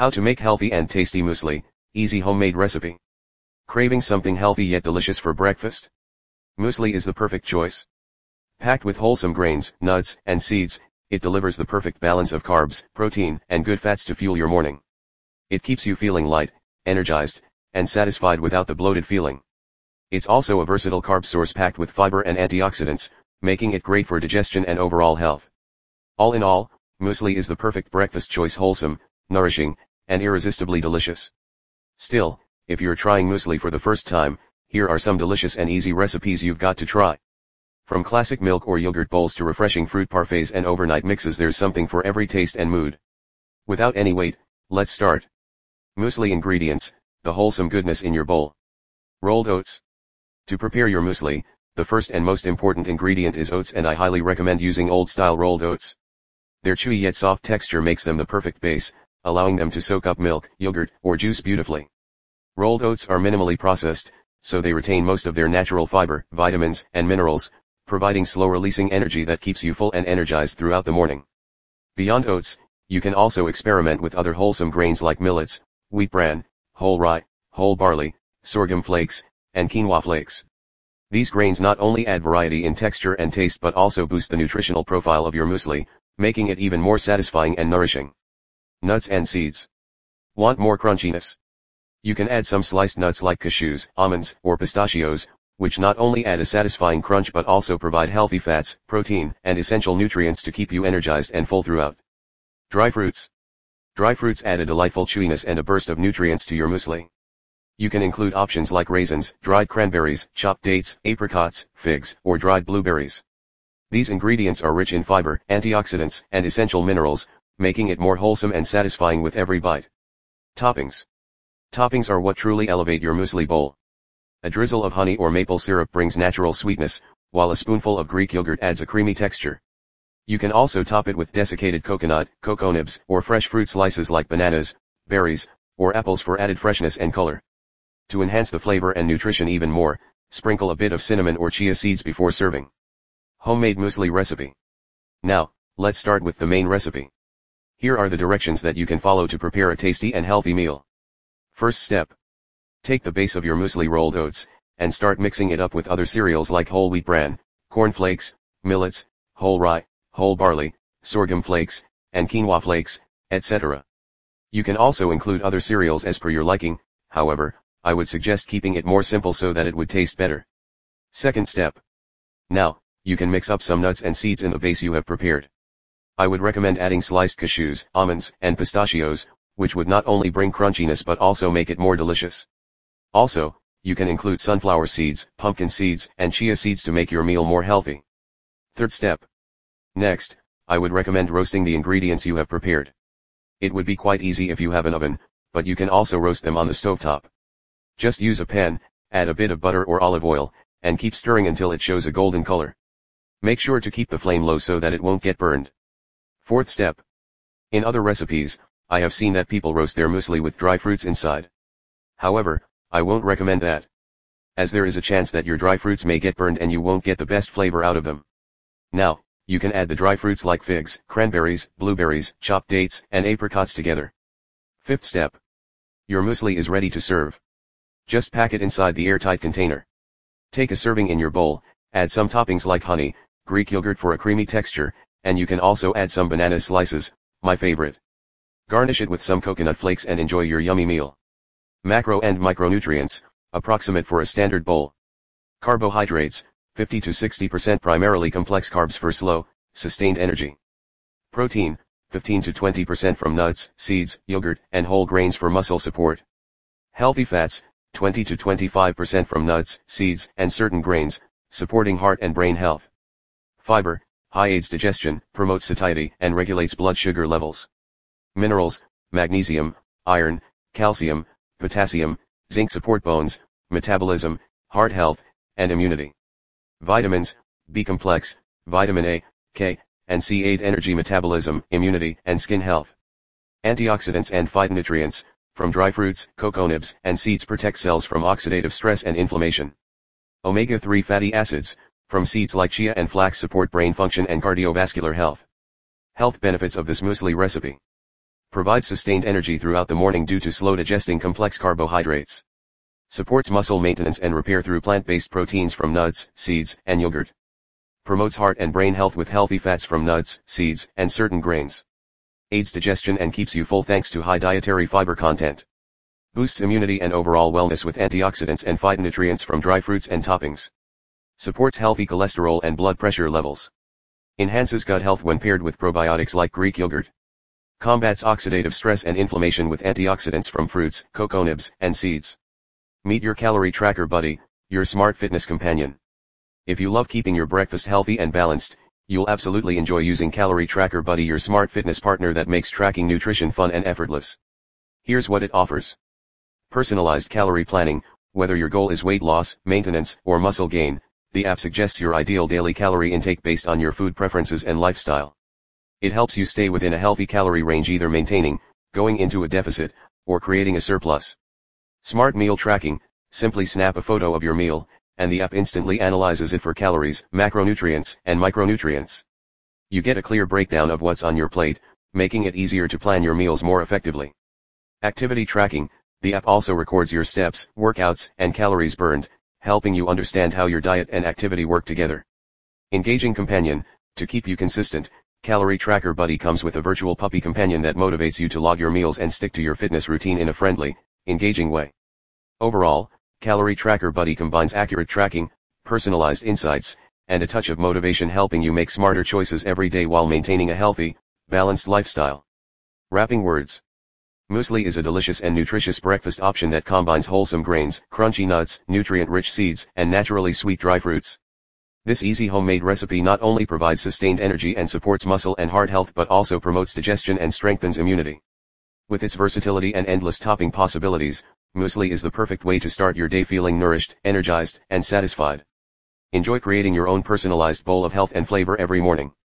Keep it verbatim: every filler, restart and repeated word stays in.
How to make healthy and tasty muesli, easy homemade recipe. Craving something healthy yet delicious for breakfast? Muesli is the perfect choice. Packed with wholesome grains, nuts, and seeds, it delivers the perfect balance of carbs, protein, and good fats to fuel your morning. It keeps you feeling light, energized, and satisfied without the bloated feeling. It's also a versatile carb source packed with fiber and antioxidants, making it great for digestion and overall health. All in all, muesli is the perfect breakfast choice, wholesome, nourishing, and irresistibly delicious. Still, if you're trying muesli for the first time, here are some delicious and easy recipes you've got to try. From classic milk or yogurt bowls to refreshing fruit parfaits and overnight mixes, there's something for every taste and mood. Without any wait, let's start. Muesli ingredients: the wholesome goodness in your bowl. Rolled oats. To prepare your muesli, the first and most important ingredient is oats, and I highly recommend using old-style rolled oats. Their chewy yet soft texture makes them the perfect base, allowing them to soak up milk, yogurt, or juice beautifully. Rolled oats are minimally processed, so they retain most of their natural fiber, vitamins, and minerals, providing slow-releasing energy that keeps you full and energized throughout the morning. Beyond oats, you can also experiment with other wholesome grains like millets, wheat bran, whole rye, whole barley, sorghum flakes, and quinoa flakes. These grains not only add variety in texture and taste but also boost the nutritional profile of your muesli, making it even more satisfying and nourishing. Nuts and seeds. Want more crunchiness? You can add some sliced nuts like cashews, almonds, or pistachios, which not only add a satisfying crunch but also provide healthy fats, protein, and essential nutrients to keep you energized and full throughout. Dry fruits. Dry fruits add a delightful chewiness and a burst of nutrients to your muesli. You can include options like raisins, dried cranberries, chopped dates, apricots, figs, or dried blueberries. These ingredients are rich in fiber, antioxidants, and essential minerals, making it more wholesome and satisfying with every bite. Toppings. Toppings are what truly elevate your muesli bowl. A drizzle of honey or maple syrup brings natural sweetness, while a spoonful of Greek yogurt adds a creamy texture. You can also top it with desiccated coconut, cocoa nibs, or fresh fruit slices like bananas, berries, or apples for added freshness and color. To enhance the flavor and nutrition even more, sprinkle a bit of cinnamon or chia seeds before serving. Homemade muesli recipe. Now, let's start with the main recipe. Here are the directions that you can follow to prepare a tasty and healthy meal. First step. Take the base of your muesli, rolled oats, and start mixing it up with other cereals like whole wheat bran, corn flakes, millets, whole rye, whole barley, sorghum flakes, and quinoa flakes, et cetera. You can also include other cereals as per your liking, however, I would suggest keeping it more simple so that it would taste better. Second step. Now, you can mix up some nuts and seeds in the base you have prepared. I would recommend adding sliced cashews, almonds, and pistachios, which would not only bring crunchiness but also make it more delicious. Also, you can include sunflower seeds, pumpkin seeds, and chia seeds to make your meal more healthy. Third step. Next, I would recommend roasting the ingredients you have prepared. It would be quite easy if you have an oven, but you can also roast them on the stovetop. Just use a pan, add a bit of butter or olive oil, and keep stirring until it shows a golden color. Make sure to keep the flame low so that it won't get burned. Fourth step. In other recipes, I have seen that people roast their muesli with dry fruits inside. However, I won't recommend that, as there is a chance that your dry fruits may get burned and you won't get the best flavor out of them. Now, you can add the dry fruits like figs, cranberries, blueberries, chopped dates, and apricots together. Fifth step. Your muesli is ready to serve. Just pack it inside the airtight container. Take a serving in your bowl, add some toppings like honey, Greek yogurt for a creamy texture, and you can also add some banana slices, my favorite. Garnish it with some coconut flakes and enjoy your yummy meal. Macro and micronutrients, approximate for a standard bowl. Carbohydrates, fifty to sixty percent primarily complex carbs for slow, sustained energy. Protein, fifteen to twenty percent from nuts, seeds, yogurt, and whole grains for muscle support. Healthy fats, twenty to twenty-five percent from nuts, seeds, and certain grains, supporting heart and brain health. Fiber, high aids digestion, promotes satiety, and regulates blood sugar levels. Minerals, magnesium, iron, calcium, potassium, zinc support bones, metabolism, heart health, and immunity. Vitamins, B complex, vitamin A, K, and C aid energy metabolism, immunity, and skin health. Antioxidants and phytonutrients, from dry fruits, cocoa nibs, and seeds protect cells from oxidative stress and inflammation. omega three fatty acids, from seeds like chia and flax support brain function and cardiovascular health. Health benefits of this muesli recipe. Provides sustained energy throughout the morning due to slow digesting complex carbohydrates. Supports muscle maintenance and repair through plant-based proteins from nuts, seeds, and yogurt. Promotes heart and brain health with healthy fats from nuts, seeds, and certain grains. Aids digestion and keeps you full thanks to high dietary fiber content. Boosts immunity and overall wellness with antioxidants and phytonutrients from dry fruits and toppings. Supports healthy cholesterol and blood pressure levels. Enhances gut health when paired with probiotics like Greek yogurt. Combats oxidative stress and inflammation with antioxidants from fruits, cocoa nibs, and seeds. Meet your calorie tracker buddy, your smart fitness companion. If you love keeping your breakfast healthy and balanced, you'll absolutely enjoy using Calorie Tracker Buddy, your smart fitness partner that makes tracking nutrition fun and effortless. Here's what it offers. Personalized calorie planning. Whether your goal is weight loss, maintenance, or muscle gain, the app suggests your ideal daily calorie intake based on your food preferences and lifestyle. It helps you stay within a healthy calorie range, either maintaining, going into a deficit, or creating a surplus. Smart meal tracking. Simply snap a photo of your meal, and the app instantly analyzes it for calories, macronutrients, and micronutrients. You get a clear breakdown of what's on your plate, making it easier to plan your meals more effectively. Activity tracking. The app also records your steps, workouts, and calories burned, helping you understand how your diet and activity work together. Engaging companion. To keep you consistent, Calorie Tracker Buddy comes with a virtual puppy companion that motivates you to log your meals and stick to your fitness routine in a friendly, engaging way. Overall, Calorie Tracker Buddy combines accurate tracking, personalized insights, and a touch of motivation, helping you make smarter choices every day while maintaining a healthy, balanced lifestyle. Wrapping words. Muesli is a delicious and nutritious breakfast option that combines wholesome grains, crunchy nuts, nutrient-rich seeds, and naturally sweet dry fruits. This easy homemade recipe not only provides sustained energy and supports muscle and heart health, but also promotes digestion and strengthens immunity. With its versatility and endless topping possibilities, muesli is the perfect way to start your day feeling nourished, energized, and satisfied. Enjoy creating your own personalized bowl of health and flavor every morning.